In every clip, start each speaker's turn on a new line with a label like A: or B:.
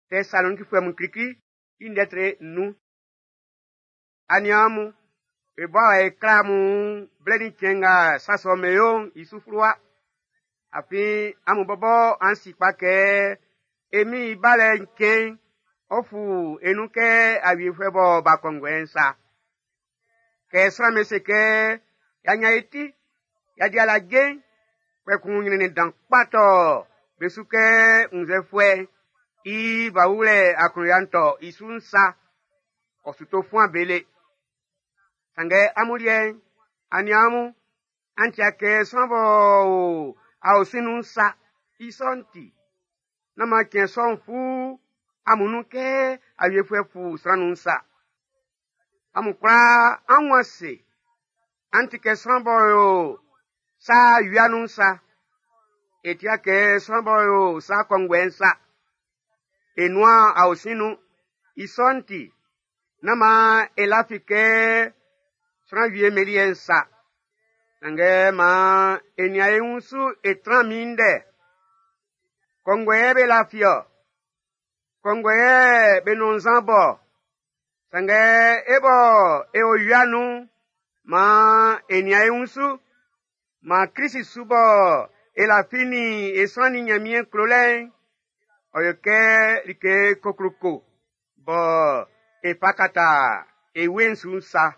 A: Thessaloniki fue mun kriki indetre nu. Aniamu eba eklamu bleni chenga saso meyo isufrua. Afi amu bobo ansi pake emi bale nken ofu enuke awifebo bakongwensa. Ke srame seke yanya eti yadi ala gen kwekunyi dan pato besuke unzefwe I baule akruyanto isunsa osuto fun bele sange amurien aniamu antiake sonbo ausinunsa isonti nama ken son fu amunuke awefwe fu sranunsa amukra anwase antike sonbo sa yuanunsa etiake sonbo sa kongwensa enua ausinu isonti nama elafike sranvie meliensa nange ma eniae unsu etraminde kongwebe lafio kongwe benonzambo sange ebo eoyanu ma eniae unsu ma krisi subo elafini eswani nyamien klolen oyoke like kokruko bo epakata ewensunsa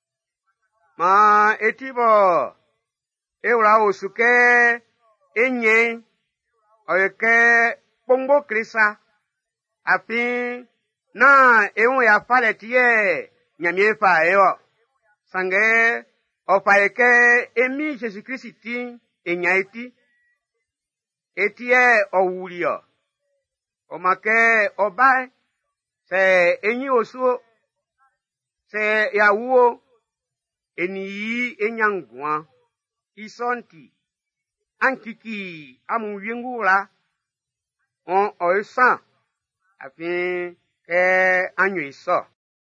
A: ma etibo eura osuke enye oyoke pombo krisa afi na eun ya faletie nyamie fa eo sange ofaeke emi Jesus Christi enyaiti etie owurio omake obai se enyi osuo se yawuo eniyi enyangwa isonti ankiki amuwingura on oisan afin ke anyo iso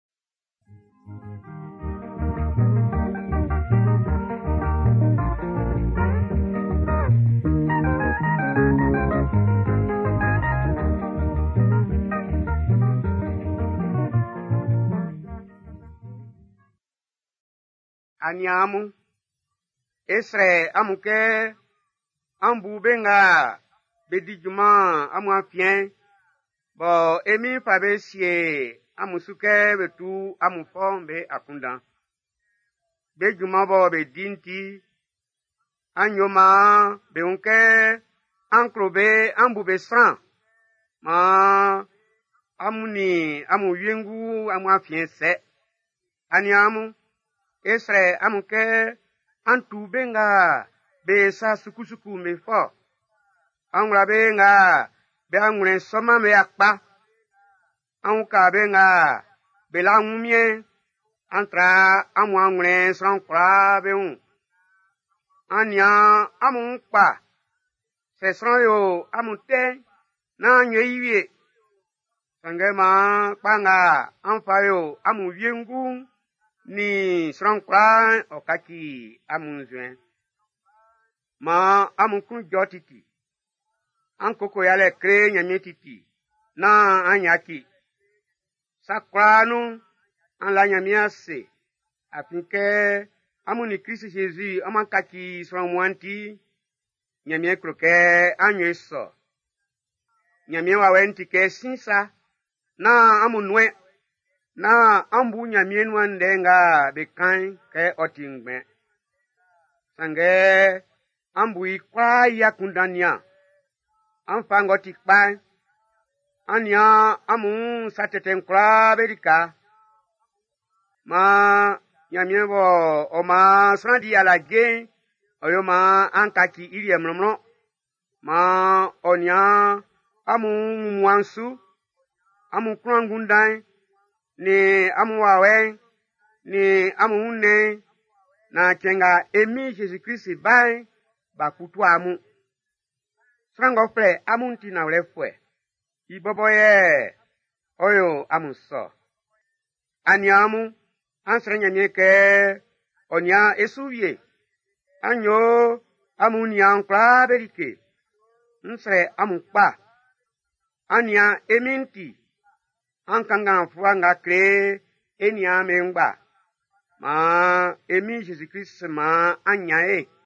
A: Aniamu esre amuke ambu benga bedijuma amu afien bo emi fabesie amusuke betu amufombe akunda bejuma bo bedinti anyoma beunke anklobe ambu besran ma amuni amu yengu amu afien se aniamu esre amuke antu benga be sa sukusuku me fo angra benga be angre soma me akpa anka benga be la mumie antra amu angre sankra beun ania amunpa se sran yo amute na nyeyiwie sangema panga anfa yo amu viengu ni srankra okaki amunzuen ma amunkun jotiti ankoko yale kre nyamititi na anyaki sakranu an la nyamiase apinke amuni Christ Jésus amankaki sramwanti nyamie kroke anyeso nyamie wawenti ke sinsa na amunwe na ambu nyamie nwandenga bekan ke otingbe sange ambu ikwa yakundania amfango tikpa ania amun sateten kra berika ma nyamie bo o ma srandi ala gen oyo ma ankaki iri emromro ma onia amun mwansu amun krangundan ni amuwawe ni amunne na chenga emi Jesus Christ bai bakutu amu strango fre amunti na refwe iboboye oyo amuso aniamu ansrenya mieke onia esuvie anyo amunia nkra berike nsre amukpa ania eminti ankanga fuanga kre enia mengba ma emi Jesus Christ ma anya e